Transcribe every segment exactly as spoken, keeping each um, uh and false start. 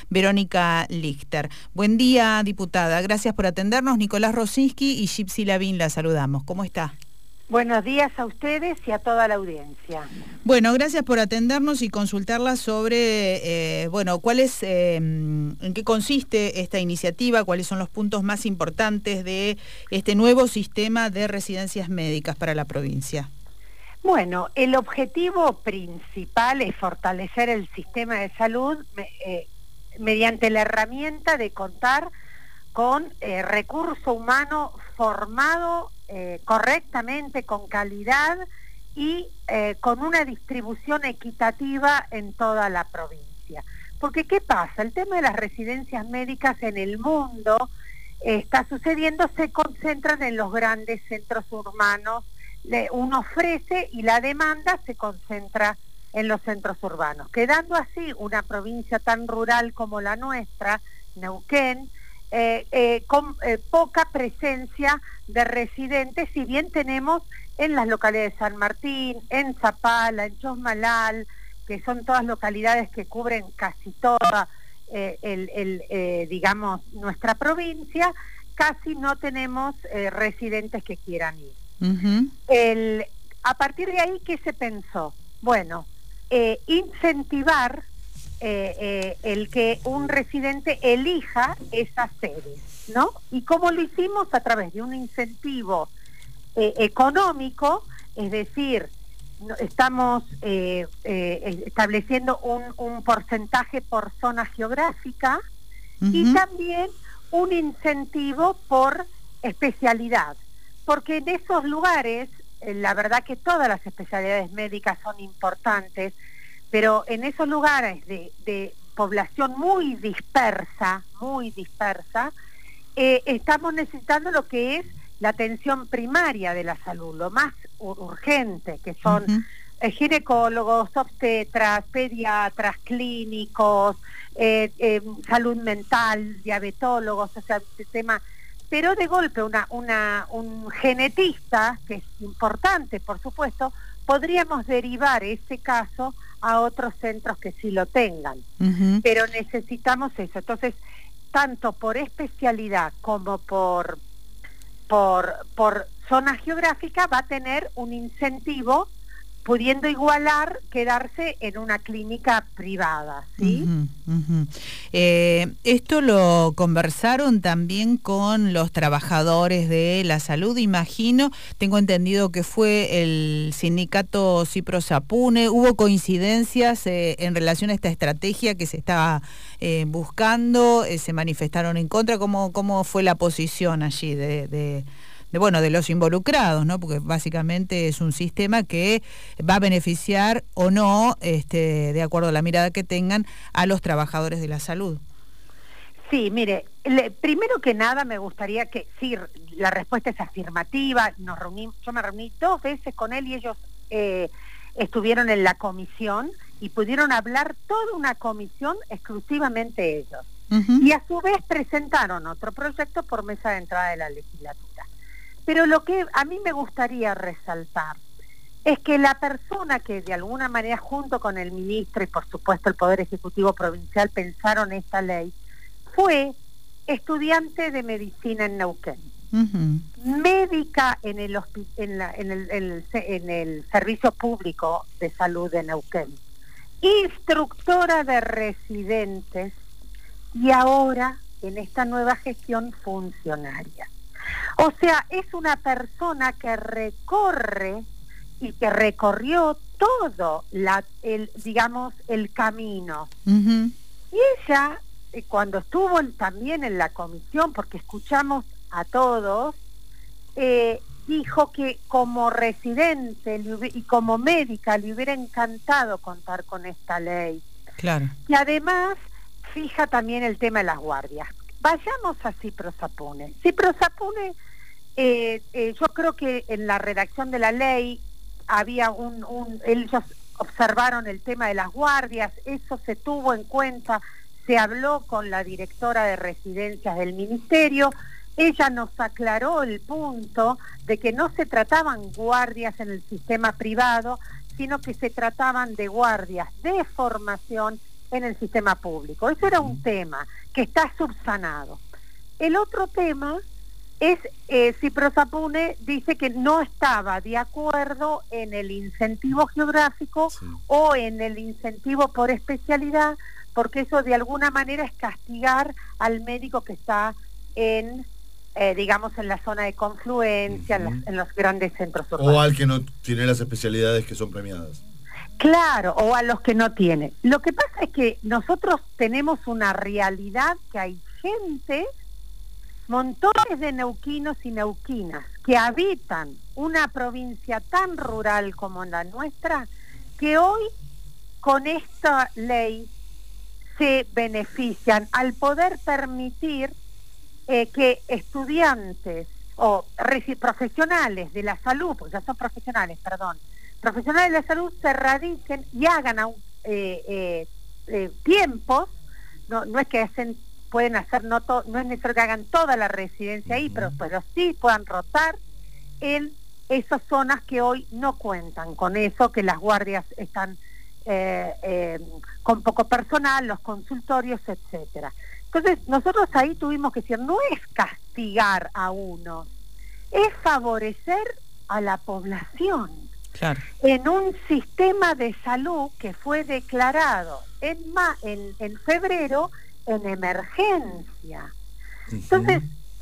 Verónica Lichter. Buen día, diputada. Gracias por atendernos. Nicolás Rosinski y Gypsy Lavín la saludamos. ¿Cómo está? Buenos días a ustedes y a toda la audiencia. Bueno, gracias por atendernos y consultarla sobre, eh, bueno, cuál es, eh, en qué consiste esta iniciativa, cuáles son los puntos más importantes de este nuevo sistema de residencias médicas para la provincia. Bueno, el objetivo principal es fortalecer el sistema de salud eh, mediante la herramienta de contar con eh, recurso humano formado eh, correctamente, con calidad y eh, con una distribución equitativa en toda la provincia. Porque ¿qué pasa? El tema de las residencias médicas en el mundo eh, está sucediendo, se concentran en los grandes centros urbanos, le, uno ofrece y la demanda se concentra en los centros urbanos, quedando así una provincia tan rural como la nuestra, Neuquén, Eh, eh, con eh, poca presencia de residentes, si bien tenemos en las localidades de San Martín, en Zapala, en Chosmalal, que son todas localidades que cubren casi toda eh, el, el, eh, digamos, nuestra provincia, casi no tenemos eh, residentes que quieran ir. Uh-huh. el, a partir de ahí, ¿qué se pensó? Bueno, eh, incentivar Eh, eh, el que un residente elija esas sedes, ¿no? Y cómo lo hicimos a través de un incentivo eh, económico, es decir, no, estamos eh, eh, estableciendo un, un porcentaje por zona geográfica. Uh-huh. Y también un incentivo por especialidad, porque en esos lugares, eh, la verdad que todas las especialidades médicas son importantes, pero en esos lugares de, de población muy dispersa, muy dispersa, eh, estamos necesitando lo que es la atención primaria de la salud, lo más urgente, que son uh-huh. eh, ginecólogos, obstetras, pediatras, clínicos, eh, eh, salud mental, diabetólogos, o sea, el tema. Pero de golpe una, una, un genetista, que es importante, por supuesto, podríamos derivar ese caso a otros centros que sí lo tengan. Uh-huh. Pero necesitamos eso. Entonces, tanto por especialidad como por, por, por zona geográfica va a tener un incentivo, pudiendo igualar quedarse en una clínica privada, ¿sí? Uh-huh, uh-huh. Eh, esto lo conversaron también con los trabajadores de la salud, imagino. Tengo entendido que fue el sindicato Cipro-Sapune. ¿Hubo coincidencias eh, en relación a esta estrategia que se estaba eh, buscando? Eh, ¿Se manifestaron en contra? ¿Cómo, cómo fue la posición allí de... de... de bueno, de los involucrados, ¿no? Porque básicamente es un sistema que va a beneficiar o no, este, de acuerdo a la mirada que tengan, a los trabajadores de la salud. Sí, mire, le, primero que nada me gustaría que, sí, la respuesta es afirmativa. Nos reuní, yo me reuní dos veces con él y ellos eh, estuvieron en la comisión y pudieron hablar toda una comisión exclusivamente ellos. Uh-huh. Y a su vez presentaron otro proyecto por mesa de entrada de la legislatura. Pero lo que a mí me gustaría resaltar es que la persona que de alguna manera junto con el ministro y por supuesto el Poder Ejecutivo Provincial pensaron esta ley fue estudiante de medicina en Neuquén, uh-huh. médica en el, en, la, en, el, en, el, en el Servicio Público de Salud de Neuquén, instructora de residentes y ahora en esta nueva gestión funcionaria. O sea, es una persona que recorre y que recorrió todo la, el, digamos, el camino. Uh-huh. Y ella, cuando estuvo también en la comisión, porque escuchamos a todos, eh, dijo que como residente y como médica le hubiera encantado contar con esta ley. Claro. Y además fija también el tema de las guardias. Vayamos a Cipro-Sapune. Cipro-Sapune, eh, eh, yo creo que en la redacción de la ley había un, un... ellos observaron el tema de las guardias, eso se tuvo en cuenta, se habló con la directora de residencias del ministerio, ella nos aclaró el punto de que no se trataban guardias en el sistema privado, sino que se trataban de guardias de formación en el sistema público. Eso era un tema que está subsanado. El otro tema es eh, si Prosapune dice que no estaba de acuerdo en el incentivo geográfico sí. o en el incentivo por especialidad, porque eso de alguna manera es castigar al médico que está en, eh, digamos, en la zona de confluencia, uh-huh. en, las, en los grandes centros urbanos. O al que no tiene las especialidades que son premiadas. Claro, o a los que no tienen. Lo que pasa es que nosotros tenemos una realidad que hay gente, montones de neuquinos y neuquinas, que habitan una provincia tan rural como la nuestra, que hoy con esta ley se benefician al poder permitir eh, que estudiantes o profesionales de la salud, porque ya son profesionales, perdón, profesionales de la salud se radiquen y hagan eh, eh, eh, tiempos, no, no es que hacen, pueden hacer, no, to, no es necesario que hagan toda la residencia ahí, pero, pero sí puedan rotar en esas zonas que hoy no cuentan con eso, que las guardias están eh, eh, con poco personal, los consultorios, etcétera. Entonces nosotros ahí tuvimos que decir, no es castigar a uno, es favorecer a la población. Claro. En un sistema de salud que fue declarado en, ma en, en febrero en emergencia. Uh-huh. Entonces,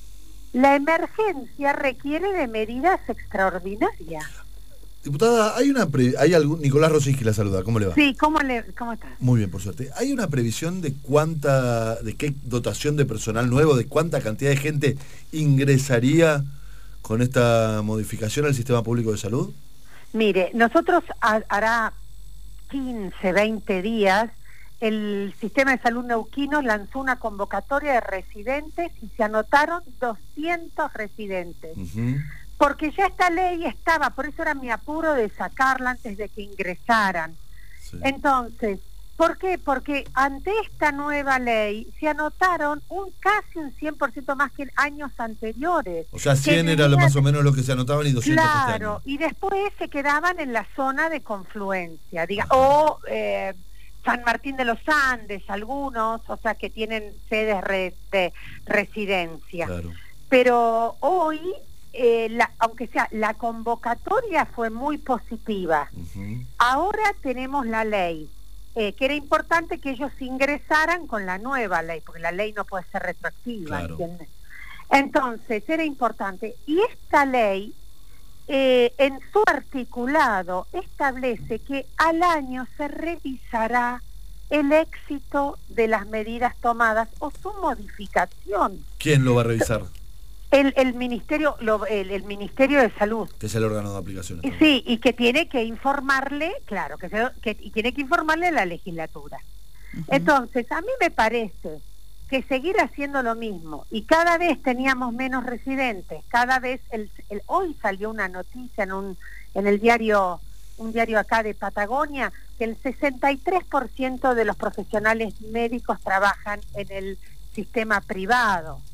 la emergencia requiere de medidas extraordinarias. Diputada, hay una pre hay algún Nicolás Rosiski la saluda, ¿cómo le va? Sí, ¿cómo le cómo está? Muy bien, por suerte. ¿Hay una previsión de cuánta, de qué dotación de personal nuevo, de cuánta cantidad de gente ingresaría con esta modificación al sistema público de salud? Mire, nosotros hará quince, veinte días, el Sistema de Salud Neuquino lanzó una convocatoria de residentes y se anotaron doscientos residentes. Uh-huh. Porque ya esta ley estaba, por eso era mi apuro de sacarla antes de que ingresaran. Sí. Entonces, ¿por qué? Porque ante esta nueva ley se anotaron un casi un cien por ciento más que en años anteriores. O sea, cien era lo más o menos lo que se anotaban y doscientos claro, este año. Y después se quedaban en la zona de confluencia, diga, o eh, San Martín de los Andes, algunos, o sea, que tienen sedes re, de residencia. Claro. Pero hoy, eh, la, aunque sea, la convocatoria fue muy positiva. Uh-huh. Ahora tenemos la ley. Eh, que era importante que ellos ingresaran con la nueva ley, porque la ley no puede ser retroactiva, claro. ¿Entiendes? Entonces, era importante. Y esta ley, eh, en su articulado, establece que al año se revisará el éxito de las medidas tomadas o su modificación. ¿Quién lo va a revisar? El, el ministerio lo, el, el Ministerio de Salud, que es el órgano de aplicación. Sí, y que tiene que informarle, claro, que, se, que y tiene que informarle a la legislatura. Uh-huh. Entonces, a mí me parece que seguir haciendo lo mismo, y cada vez teníamos menos residentes, cada vez, el, el hoy salió una noticia en un en el diario, un diario acá de Patagonia, que el sesenta y tres por ciento de los profesionales médicos trabajan en el sistema privado.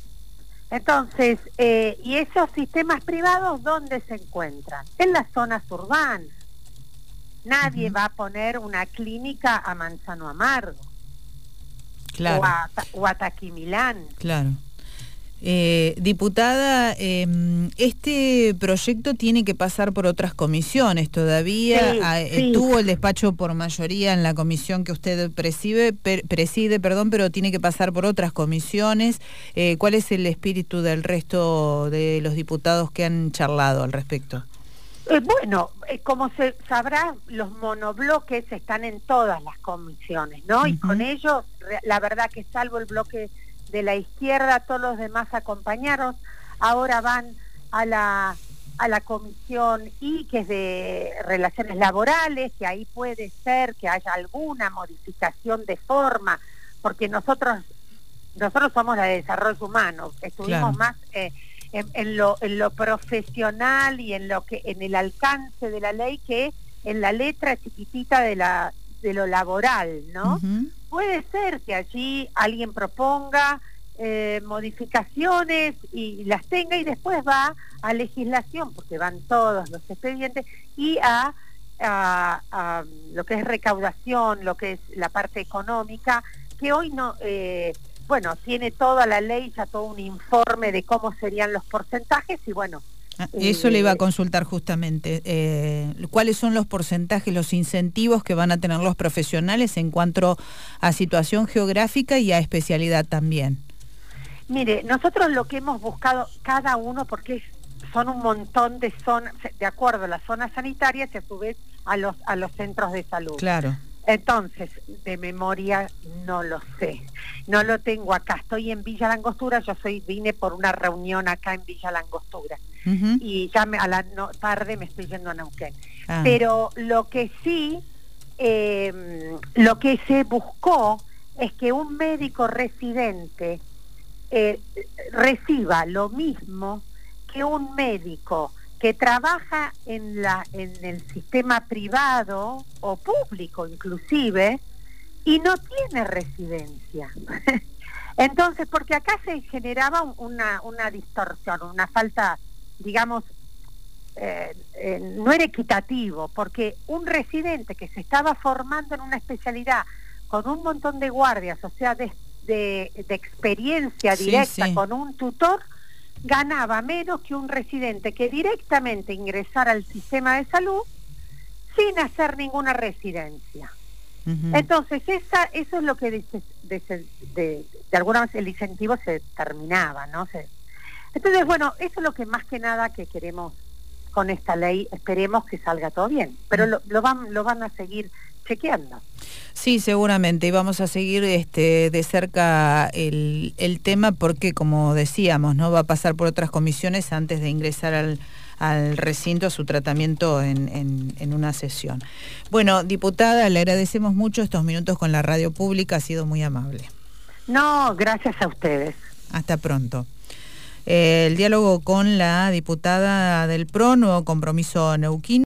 Entonces, eh, ¿y esos sistemas privados dónde se encuentran? En las zonas urbanas. Nadie uh-huh. va a poner una clínica a Manzano Amargo. Claro. O a, o a Taquimilán. Claro. Eh, diputada, eh, este proyecto tiene que pasar por otras comisiones todavía. Sí, ah, eh, sí. Tuvo el despacho por mayoría en la comisión que usted preside, per, preside, perdón, pero tiene que pasar por otras comisiones. Eh, ¿Cuál es el espíritu del resto de los diputados que han charlado al respecto? Eh, bueno, eh, como se sabrá, los monobloques están en todas las comisiones, ¿no? Uh-huh. Y con ellos, la verdad que salvo el bloque de la izquierda, todos los demás acompañaron. Ahora van a la a la comisión I, que es de relaciones laborales, que ahí puede ser que haya alguna modificación de forma, porque nosotros nosotros somos la de desarrollo humano, estuvimos claro. más eh, en, en lo en lo profesional y en lo que en el alcance de la ley que en la letra chiquitita de la de lo laboral, ¿no? Uh-huh. Puede ser que allí alguien proponga eh, modificaciones y las tenga y después va a legislación, porque van todos los expedientes, y a a, a lo que es recaudación, lo que es la parte económica, que hoy no, eh, bueno, tiene toda la ley, ya todo un informe de cómo serían los porcentajes y bueno. Eso eh, le iba a consultar justamente. Eh, ¿Cuáles son los porcentajes, los incentivos que van a tener los profesionales en cuanto a situación geográfica y a especialidad también? Mire, nosotros lo que hemos buscado, cada uno, porque son un montón de zonas, de acuerdo a las zonas sanitarias y a su vez a los, a los centros de salud. Claro. Entonces, de memoria no lo sé, no lo tengo acá, estoy en Villa Langostura, yo soy vine por una reunión acá en Villa Langostura, uh-huh. y ya me, a la no, tarde me estoy yendo a Neuquén. Ah. Pero lo que sí, eh, lo que se buscó es que un médico residente eh, reciba lo mismo que un médico que trabaja en la en el sistema privado o público inclusive y no tiene residencia. Entonces, porque acá se generaba una, una distorsión, una falta, digamos, eh, eh, no era equitativo, porque un residente que se estaba formando en una especialidad con un montón de guardias, o sea, de, de, de experiencia directa, sí, sí, con un tutor, ganaba menos que un residente que directamente ingresara al sistema de salud sin hacer ninguna residencia. Uh-huh. Entonces, esa, eso es lo que de, de, de, de alguna manera el incentivo se terminaba, ¿no? Se, entonces, bueno, eso es lo que más que nada que queremos con esta ley, esperemos que salga todo bien, pero lo, lo, van, lo van a seguir chequeando. Sí, seguramente, y vamos a seguir este, de cerca el, el tema porque, como decíamos, no va a pasar por otras comisiones antes de ingresar al, al recinto a su tratamiento en, en, en una sesión. Bueno, diputada, le agradecemos mucho estos minutos con la radio pública, ha sido muy amable. No, gracias a ustedes. Hasta pronto. Eh, el diálogo con la diputada del P R O, Nuevo Compromiso Neuquino.